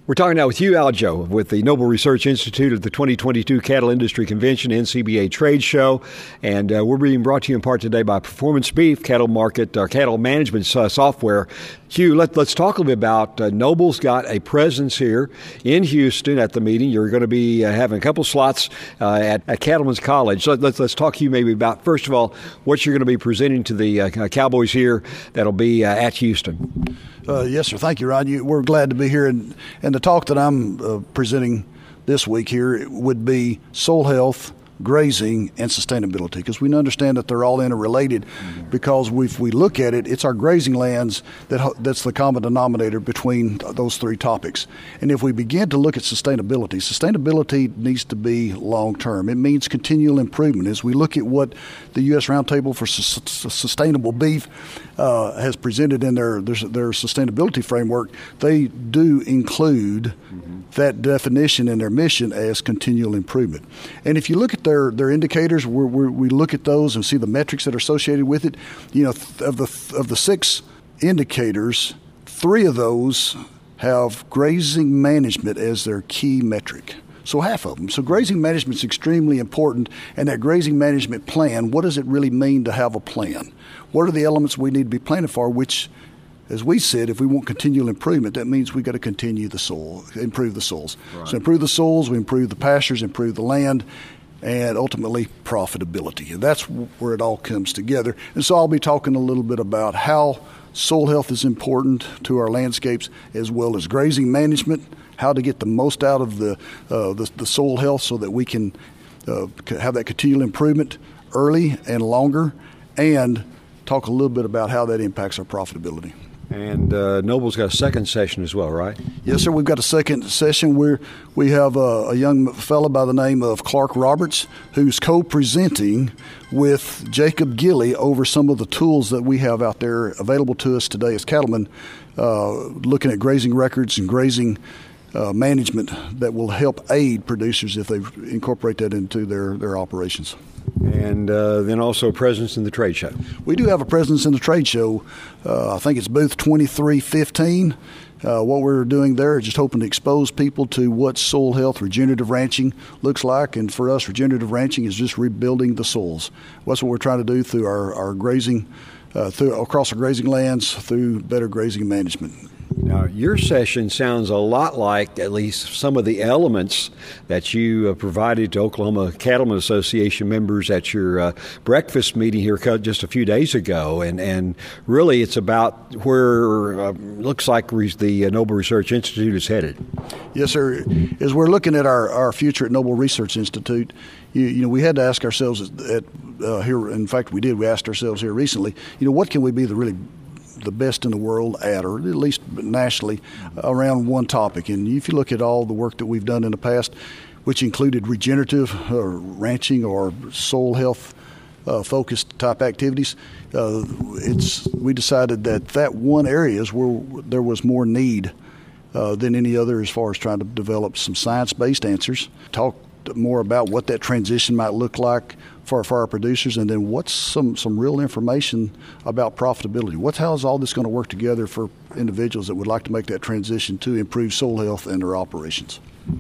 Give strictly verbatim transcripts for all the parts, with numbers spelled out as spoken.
We're talking now with Hugh Aljo with the Noble Research Institute at the twenty twenty-two Cattle Industry Convention, N C B A Trade Show. And uh, we're being brought to you in part today by Performance Beef Cattle Market, uh, Cattle Management uh, Software. Hugh, let, let's talk a little bit about uh, Noble's got a presence here in Houston at the meeting. You're going to be uh, having a couple slots uh, at, at Cattlemen's College. So let's, let's talk to you maybe about, first of all, what you're going to be presenting to the uh, Cowboys here that'll be uh, at Houston. Uh, yes, sir. Thank you, Rod. You, we're glad to be here. And, and the talk that I'm uh, presenting this week here would be soil health, grazing, and sustainability, because we understand that they're all interrelated. Mm-hmm. Because if we look at it, it's our grazing lands that that's the common denominator between those three topics. And if we begin to look at sustainability, sustainability needs to be long-term. It means continual improvement. As we look at what the U S Roundtable for Su- Sustainable Beef uh, has presented in their, their their sustainability framework, they do include mm-hmm. that definition in their mission as continual improvement. And if you look at their their indicators, we're, we're, we look at those and see the metrics that are associated with it. You know, th- of the of the six indicators, three of those have grazing management as their key metric. So half of them. So grazing management is extremely important, and that grazing management plan, what does it really mean to have a plan? What are the elements we need to be planning for, which, as we said, if we want continual improvement, that means we've got to continue the soil, improve the soils. Right. So improve the soils, we improve the pastures, improve the land, and ultimately profitability. And that's where it all comes together. And so I'll be talking a little bit about how soil health is important to our landscapes, as well as grazing management, how to get the most out of the uh, the, the soil health so that we can uh, have that continual improvement early and longer, and talk a little bit about how that impacts our profitability. And uh, Noble's got a second session as well, right? Yes, sir. We've got a second session where we have a, a young fellow by the name of Clark Roberts, who's co-presenting with Jacob Gilley over some of the tools that we have out there available to us today as cattlemen, uh, looking at grazing records and grazing uh, management that will help aid producers if they incorporate that into their, their operations. And uh, then also presence in the trade show. We do have a presence in the trade show. Uh, I think it's booth twenty-three fifteen. Uh, what we're doing there is just hoping to expose people to what soil health, regenerative ranching looks like. And for us, regenerative ranching is just rebuilding the soils. That's what we're trying to do through our, our grazing, uh, through across our grazing lands, through better grazing management. Now, your session sounds a lot like at least some of the elements that you uh, provided to Oklahoma Cattlemen Association members at your uh, breakfast meeting here just a few days ago. And, and really, it's about where uh, looks like the uh, Noble Research Institute is headed. Yes, sir. As we're looking at our, our future at Noble Research Institute, you, you know, we had to ask ourselves at uh, here. In fact, we did. We asked ourselves here recently, you know, what can we be the really the best in the world at, or at least nationally, around one topic. And if you look at all the work that we've done in the past, which included regenerative or ranching or soil health uh, focused type activities, uh, it's we decided that that one area is where there was more need uh, than any other as far as trying to develop some science-based answers, talk more about what that transition might look like for, for our producers, and then what's some, some real information about profitability. What's, how is all this going to work together for individuals that would like to make that transition to improve soil health in their operations?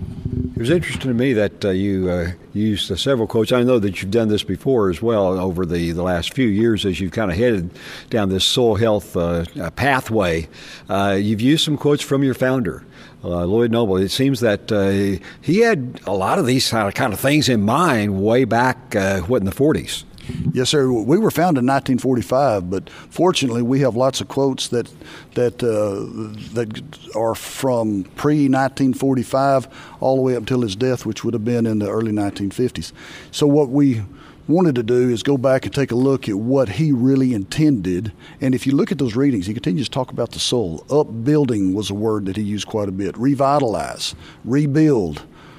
It was interesting to me that uh, you uh, used uh, several quotes. I know that you've done this before as well over the, the last few years as you've kind of headed down this soil health uh, pathway. Uh, you've used some quotes from your founder, uh, Lloyd Noble. It seems that uh, he had a lot of these kind of, kind of things in mind way back, uh, what, in the forties? Yes, sir. We were founded in nineteen forty-five, but fortunately we have lots of quotes that that uh, that are from pre nineteen forty-five all the way up until his death, which would have been in the early nineteen fifties. So what we wanted to do is go back and take a look at what he really intended. And if you look at those readings, he continues to talk about the soul. Upbuilding was a word that he used quite a bit. Revitalize, rebuild,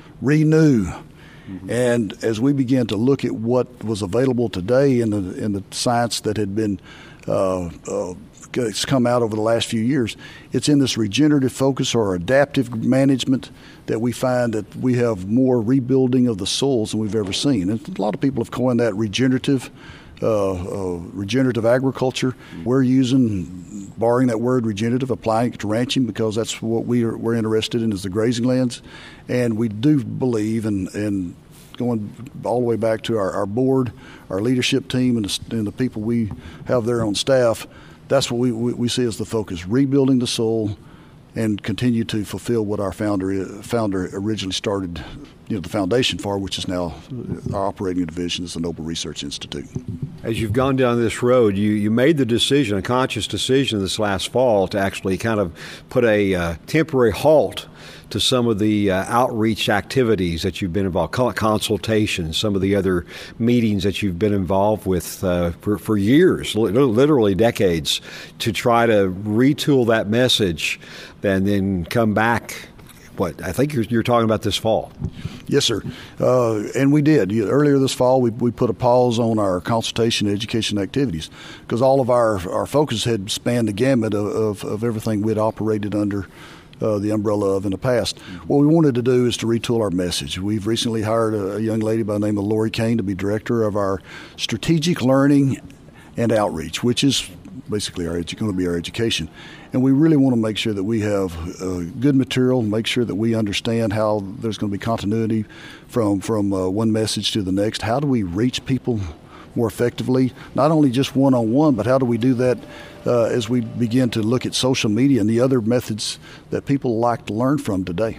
renew. Mm-hmm. And as we began to look at what was available today in the in the science that had been uh, uh, that's come out over the last few years. It's in this regenerative focus or adaptive management that we find that we have more rebuilding of the soils than we've ever seen. And a lot of people have coined that regenerative uh, uh, regenerative agriculture. We're using, borrowing that word regenerative, applying it to ranching because that's what we are, we're interested in is the grazing lands. And we do believe in, in going all the way back to our, our board, our leadership team, and the, and the people we have there on staff, that's what we, we, we see as the focus, rebuilding the soil and continue to fulfill what our founder founder originally started, you know, the foundation for, which is now our operating division is the Noble Research Institute. As you've gone down this road, you, you made the decision, a conscious decision this last fall to actually kind of put a uh, temporary halt to some of the uh, outreach activities that you've been involved, consultations, some of the other meetings that you've been involved with uh, for, for years, literally decades, to try to retool that message and then come back. What I think you're, you're talking about this fall. Yes, sir. Uh, and we did. Earlier this fall, we, we put a pause on our consultation and education activities because all of our, our focus had spanned the gamut of, of, of everything we'd operated under Uh, the umbrella of in the past. What we wanted to do is to retool our message. We've recently hired a, a young lady by the name of Lori Kane to be director of our strategic learning and outreach, which is basically our edu- going to be our education. And we really want to make sure that we have uh, good material, make sure that we understand how there's going to be continuity from, from uh, one message to the next. How do we reach people more effectively, not only just one-on-one, but how do we do that uh, as we begin to look at social media and the other methods that people like to learn from today.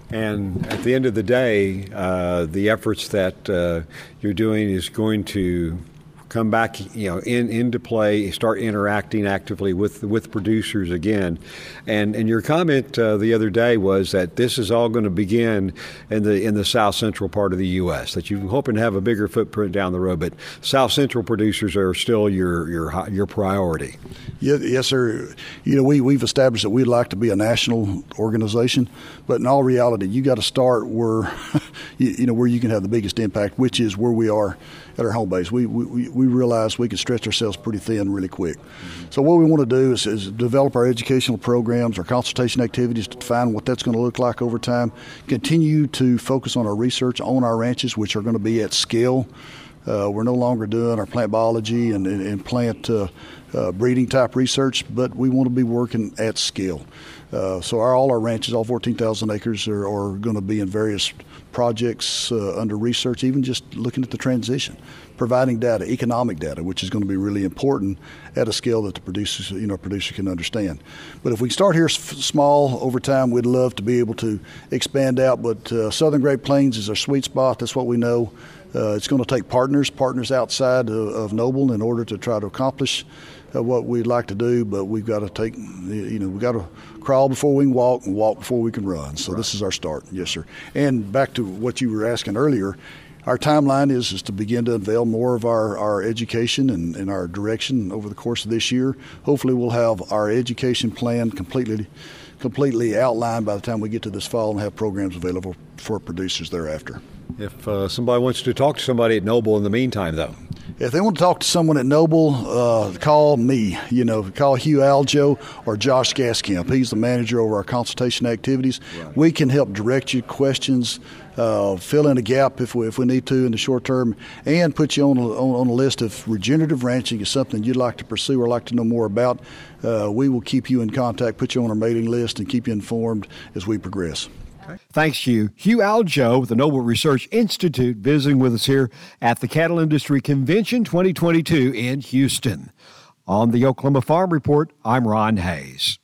And at the end of the day, uh, the efforts that uh, you're doing is going to come back, you know, in, into play, start interacting actively with with producers again. And and your comment uh, the other day was that this is all going to begin in the in the south central part of the U S, that you're hoping to have a bigger footprint down the road, but south central producers are still your your your priority. Yeah, yes, sir. You know, we, we've established that we'd like to be a national organization, but in all reality, you got to start where, you, you know, where you can have the biggest impact, which is where we are at our home base. We we, we realize we can stretch ourselves pretty thin really quick. Mm-hmm. So what we want to do is, is develop our educational programs, our consultation activities to define what that's going to look like over time, continue to focus on our research on our ranches, which are going to be at scale. Uh, we're no longer doing our plant biology and, and, and plant uh, uh, breeding type research, but we want to be working at scale. Uh, so our, all our ranches, all fourteen thousand acres, are, are going to be in various projects uh, under research, even just looking at the transition, providing data, economic data, which is going to be really important at a scale that the producers, you know, producer can understand. But if we start here s- small over time, we'd love to be able to expand out. But uh, Southern Great Plains is our sweet spot. That's what we know. Uh, it's going to take partners, partners outside of, of Noble in order to try to accomplish uh, what we'd like to do. But we've got to take, you know, we've got to crawl before we can walk and walk before we can run. So right. This is our start. Yes, sir. And back to what you were asking earlier, our timeline is, is to begin to unveil more of our, our education and, and our direction over the course of this year. Hopefully we'll have our education plan completely completely outlined by the time we get to this fall and have programs available for producers thereafter. If uh, somebody wants to talk to somebody at Noble in the meantime, though. If they want to talk to someone at Noble, uh, call me. You know, call Hugh Aljo or Josh Gaskamp. He's the manager over our consultation activities. Right. We can help direct you questions, uh, fill in a gap if we if we need to in the short term, and put you on a, on, on a list if regenerative ranching is something you'd like to pursue or like to know more about. Uh, we will keep you in contact, put you on our mailing list, and keep you informed as we progress. Thanks, Hugh. Hugh Aljo with the Noble Research Institute visiting with us here at the Cattle Industry Convention twenty twenty-two in Houston. On the Oklahoma Farm Report, I'm Ron Hayes.